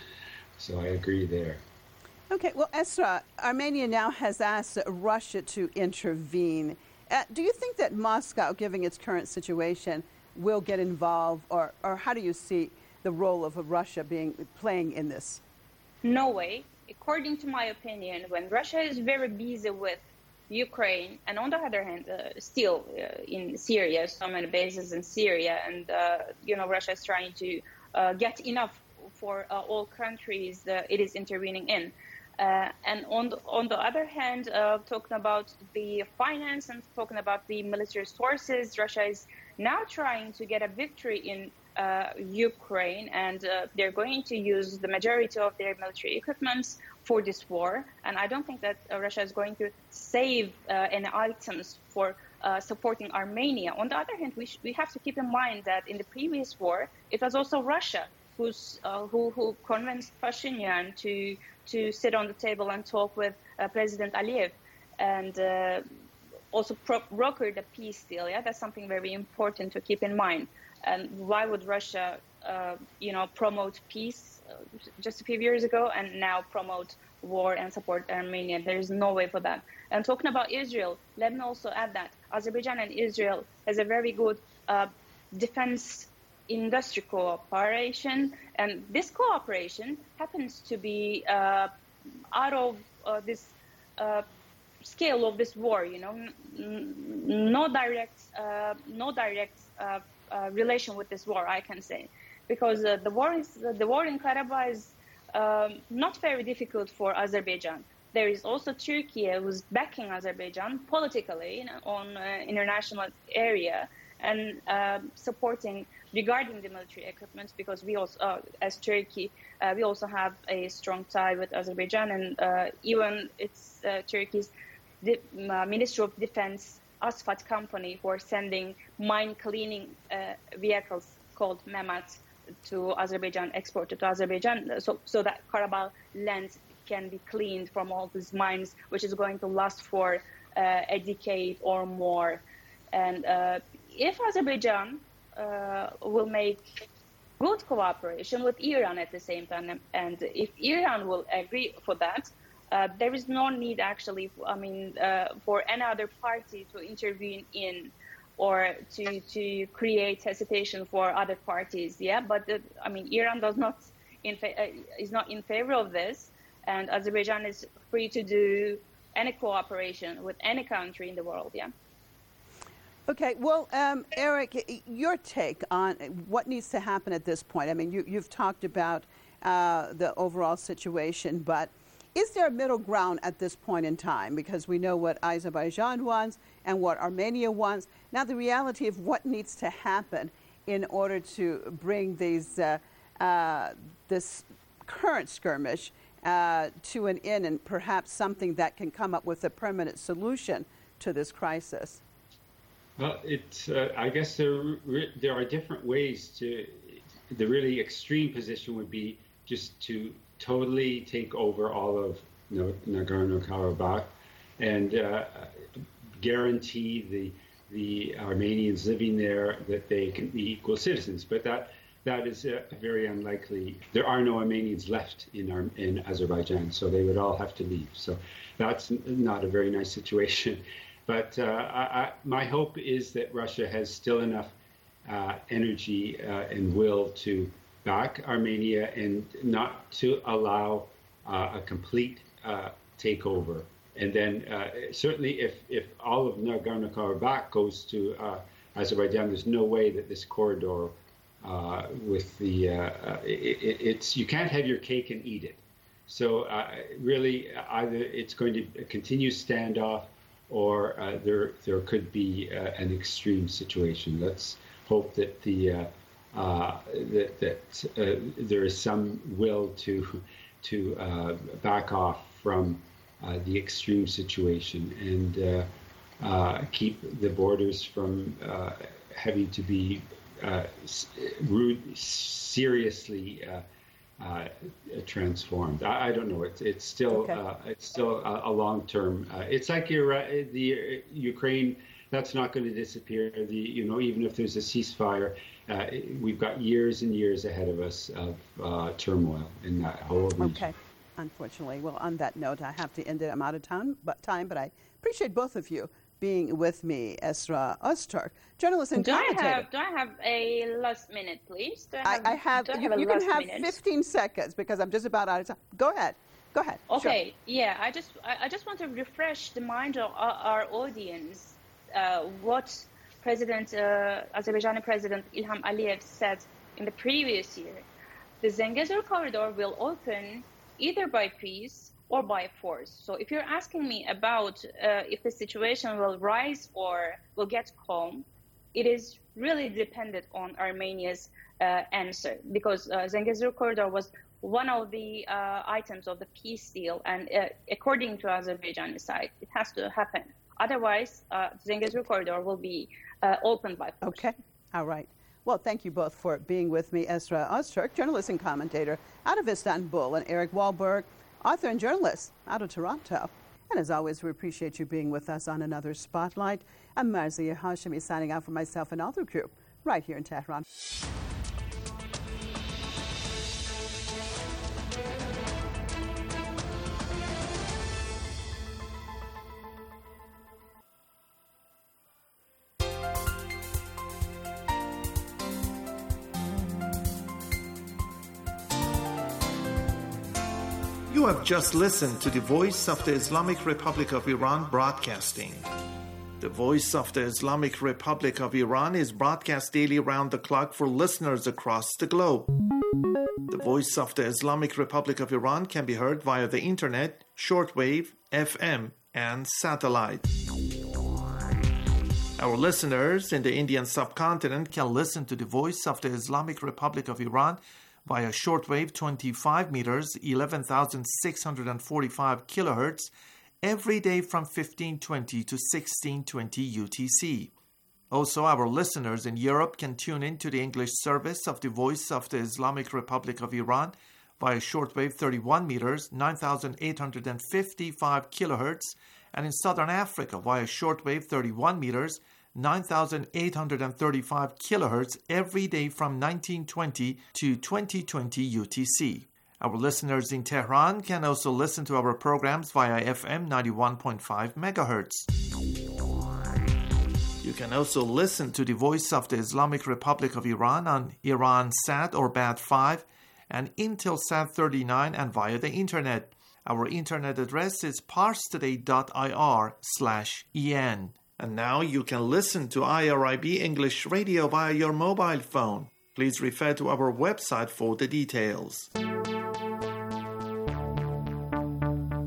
So I agree there. Okay, well, Esra, Armenia now has asked Russia to intervene. Uh, do you think that Moscow, given its current situation, will get involved, or or how do you see the role of Russia being playing in this? No way. According to my opinion, when Russia is very busy with Ukraine, and on the other hand, uh, still uh, in Syria, so many bases in Syria, and uh, you know, Russia is trying to uh, get enough for uh, all countries uh, it is intervening in. Uh, and on the, on the other hand, uh, talking about the finance and talking about the military sources, Russia is now trying to get a victory in Uh, Ukraine, and uh, they're going to use the majority of their military equipment for this war. And I don't think that uh, Russia is going to save uh, any items for uh, supporting Armenia. On the other hand, we, sh- we have to keep in mind that in the previous war, it was also Russia who's, uh, who, who convinced Pashinyan to, to sit on the table and talk with uh, President Aliyev, and uh, also pro- brokered a peace deal. Yeah, that's something very important to keep in mind. And why would Russia, uh, you know, promote peace uh, just a few years ago and now promote war and support Armenia? There is no way for that. And talking about Israel, let me also add that Azerbaijan and Israel has a very good uh, defense industry cooperation, and this cooperation happens to be uh, out of uh, this uh, scale of this war. You know, N- no direct, uh, no direct. Uh, Uh, relation with this war, I can say, because uh, the war is uh, the war in Karabakh is um, not very difficult for Azerbaijan. There is also Turkey who's backing Azerbaijan politically in, on uh, international area and uh, supporting regarding the military equipment, because we also, uh, as Turkey, uh, we also have a strong tie with Azerbaijan, and uh, even it's uh, Turkey's the, uh, Ministry of Defense Asfat company who are sending mine cleaning uh, vehicles called Mehmet to Azerbaijan, exported to Azerbaijan, so, so that Karabakh land can be cleaned from all these mines, which is going to last for uh, a decade or more. And uh, if Azerbaijan uh, will make good cooperation with Iran at the same time, and if Iran will agree for that, Uh, there is no need, actually, I mean, uh, for any other party to intervene in or to to create hesitation for other parties. Yeah, but the, I mean, Iran does not in fa- uh, is not in favor of this, and Azerbaijan is free to do any cooperation with any country in the world. Yeah. Okay, well, um, Eric, your take on what needs to happen at this point. I mean, you, you've talked about uh, the overall situation, but Is there a middle ground at this point in time? Because we know what Azerbaijan wants and what Armenia wants. Now, the reality of what needs to happen in order to bring these uh, uh, this current skirmish uh, to an end, and perhaps something that can come up with a permanent solution to this crisis. Well, it's. Uh, I guess there there are different ways to. The really extreme position would be just to totally take over all of Nagorno-Karabakh and uh, guarantee the the Armenians living there that they can be equal citizens. But that that is uh, very unlikely. There are no Armenians left in our, in Azerbaijan, so they would all have to leave. So that's not a very nice situation. But uh, I, I, my hope is that Russia has still enough uh, energy uh, and will to back Armenia and not to allow uh, a complete uh, takeover. And then uh, certainly if, if all of Nagorno-Karabakh goes to uh, Azerbaijan, there's no way that this corridor uh, with the, uh, uh, it, it's, you can't have your cake and eat it. So uh, really either it's going to continue standoff or uh, there there could be uh, an extreme situation. Let's hope that the uh, uh, that, that uh, there is some will to to uh, back off from uh, the extreme situation and uh, uh, keep the borders from uh, having to be uh, rude, seriously uh, uh, transformed. I, I don't know. It's it's still Okay. uh, it's still a, a long term. Uh, it's like Ira- the uh, Ukraine. That's not going to disappear. The you know even if there's a ceasefire, uh, we've got years and years ahead of us of uh, turmoil in that whole region. Okay. Unfortunately, well, on that note, I have to end it. I'm out of time, but time. But I appreciate both of you being with me, Esra Öztürk, journalist and Do I commentator. have do I have a last minute, please? Do I have, I, I have. do I You, have a you can last have minute? fifteen seconds because I'm just about out of time. Go ahead. Go ahead. Okay, Sure. yeah, I just I, I just want to refresh the mind of our, our audience uh, what President uh, Azerbaijani President Ilham Aliyev said in the previous year. The Zengezur corridor will open either by peace or by force. So if you're asking me about uh, if the situation will rise or will get calm, it is really dependent on Armenia's uh, answer, because uh, Zengezur corridor was one of the uh, items of the peace deal, and uh, according to Azerbaijani side, it has to happen. Otherwise, uh, Zengezur corridor will be uh, opened by force. Okay. All right. Well, thank you both for being with me. Esra Öztürk, journalist and commentator out of Istanbul, and Eric Wahlberg, author and journalist out of Toronto. And as always, we appreciate you being with us on another Spotlight. I'm Marzieh Hashemi signing out for myself and all the crew right here in Tehran. You have just listened to the Voice of the Islamic Republic of Iran broadcasting. The Voice of the Islamic Republic of Iran is broadcast daily round the clock for listeners across the globe. The Voice of the Islamic Republic of Iran can be heard via the internet, shortwave, F M, and satellite. Our listeners in the Indian subcontinent can listen to the Voice of the Islamic Republic of Iran via shortwave twenty-five meters, eleven thousand six hundred forty-five kilohertz, every day from fifteen twenty to sixteen twenty U T C. Also, our listeners in Europe can tune in to the English service of the Voice of the Islamic Republic of Iran via shortwave thirty-one meters, nine thousand eight hundred fifty-five kilohertz, and in Southern Africa via shortwave thirty-one meters, nine thousand eight hundred thirty-five kilohertz every day from nineteen twenty to twenty twenty U T C. Our listeners in Tehran can also listen to our programs via F M ninety-one point five megahertz. You can also listen to the Voice of the Islamic Republic of Iran on Iransat or B A T five and Intelsat thirty-nine and via the internet. Our internet address is parstoday.ir slash en. And now you can listen to I R I B English Radio via your mobile phone. Please refer to our website for the details.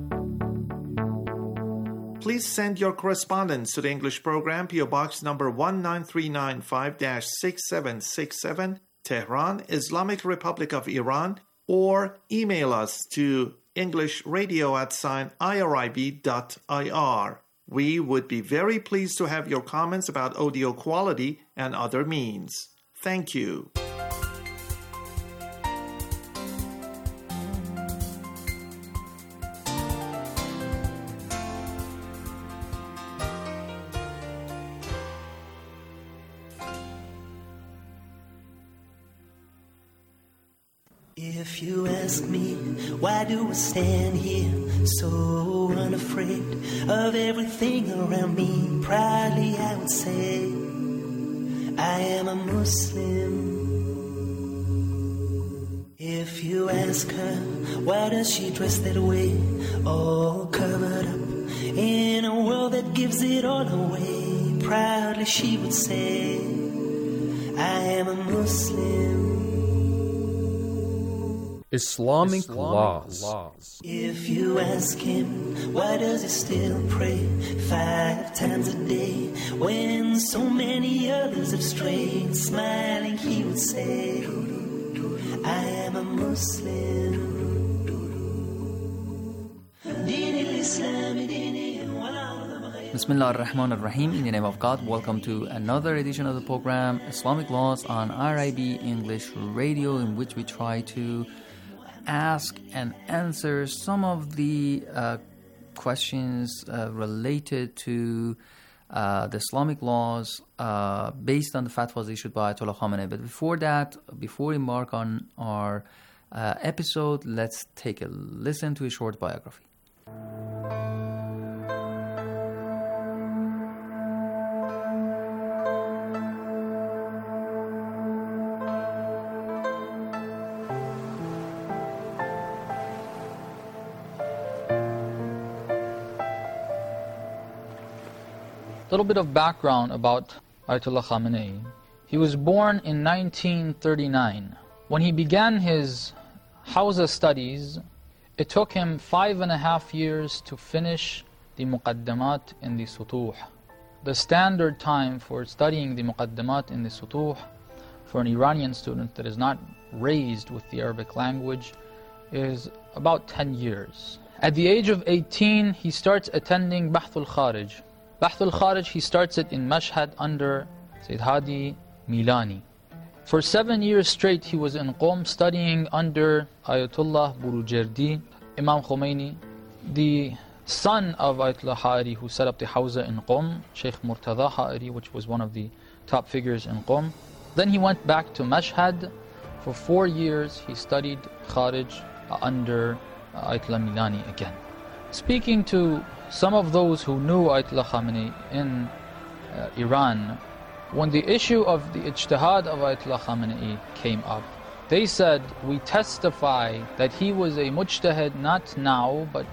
Please send your correspondence to the English program, P O Box number one nine three nine five dash six seven six seven, Tehran, Islamic Republic of Iran, or email us to englishradio at sign irib dot ir. We would be very pleased to have your comments about audio quality and other means. Thank you. If you ask me, why do I stand here so unafraid of everything around me? Proudly I would say, I am a Muslim. If you ask her, why does she dress that way, all covered up in a world that gives it all away? Proudly she would say, I am a Muslim. Islamic, Islamic laws. laws. If you ask him, why does he still pray five times a day when so many others have strayed? Smiling, he would say, I am a Muslim. Bismillah ar-Rahman ar-Rahim. In the name of God, welcome to another edition of the program Islamic Laws on R I B English Radio, in which we try to ask and answer some of the uh, questions uh, related to uh, the Islamic laws uh, based on the fatwas issued by Ayatollah Khamenei. But before that, before we embark on our uh, episode, let's take a listen to a short biography. A little bit of background about Ayatollah Khamenei. He was born in nineteen thirty-nine. When he began his Hawza studies, it took him five and a half years to finish the Muqaddamat in the Sutuh. The standard time for studying the Muqaddamat in the Sutuh for an Iranian student that is not raised with the Arabic language is about ten years. At the age of eighteen, he starts attending Bahth al-Kharij. Bahth al-Kharij, he starts it in Mashhad under Sayyid Hadi Milani. For seven years straight, he was in Qom studying under Ayatollah Burujerdi, Imam Khomeini, the son of Ayatollah Ha'ari, who set up the Hawza in Qom, Sheikh Murtada Ha'ari, which was one of the top figures in Qom. Then he went back to Mashhad. For four years, he studied Kharij under Ayatollah Milani again. Speaking to some of those who knew Ayatollah Khamenei in uh, Iran, when the issue of the ijtihad of Ayatollah Khamenei came up, they said, we testify that he was a mujtahid not now, but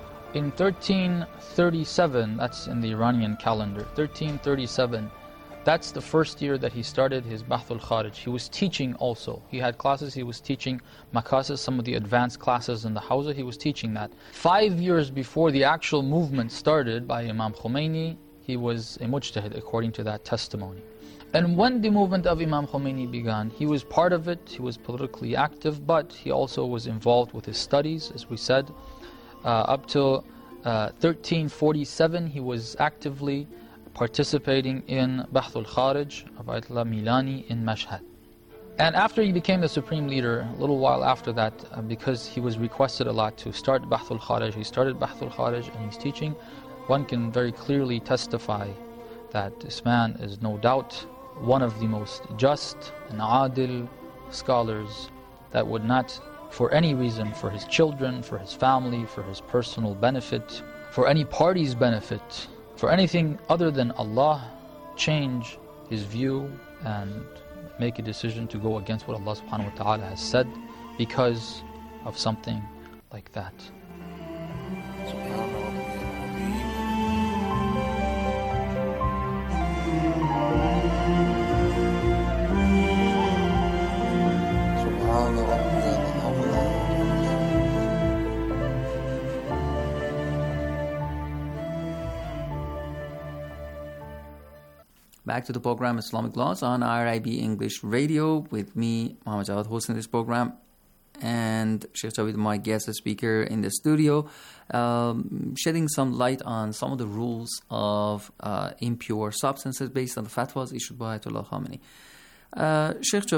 in thirteen thirty-seven, that's in the Iranian calendar, thirteen thirty-seven, that's the first year that he started his Bahth al-Kharij. He was teaching also. He had classes, he was teaching Makasis, some of the advanced classes in the Hawza, he was teaching that. Five years before the actual movement started by Imam Khomeini, he was a mujtahid according to that testimony. And when the movement of Imam Khomeini began, he was part of it, he was politically active, but he also was involved with his studies, as we said. Uh, up till uh, thirteen forty-seven, he was actively participating in Bahth al-Kharij of Ayatollah Milani in Mashhad. And after he became the supreme leader, a little while after that, uh, because he was requested a lot to start Bahth al-Kharij, he started Bahth al-Kharij and he's teaching. One can very clearly testify that this man is no doubt one of the most just and adil scholars that would not, for any reason, for his children, for his family, for his personal benefit, for any party's benefit, for anything other than Allah, change his view and make a decision to go against what Allah subhanahu wa ta'ala has said because of something like that. Back to the program Islamic Laws on R I B English Radio with me, Muhammad Jawad, hosting this program, and Sheikh Javid, my guest speaker in the studio, um, shedding some light on some of the rules of uh, impure substances based on the fatwas issued by Ayatollah Khamenei. Uh, Sheikh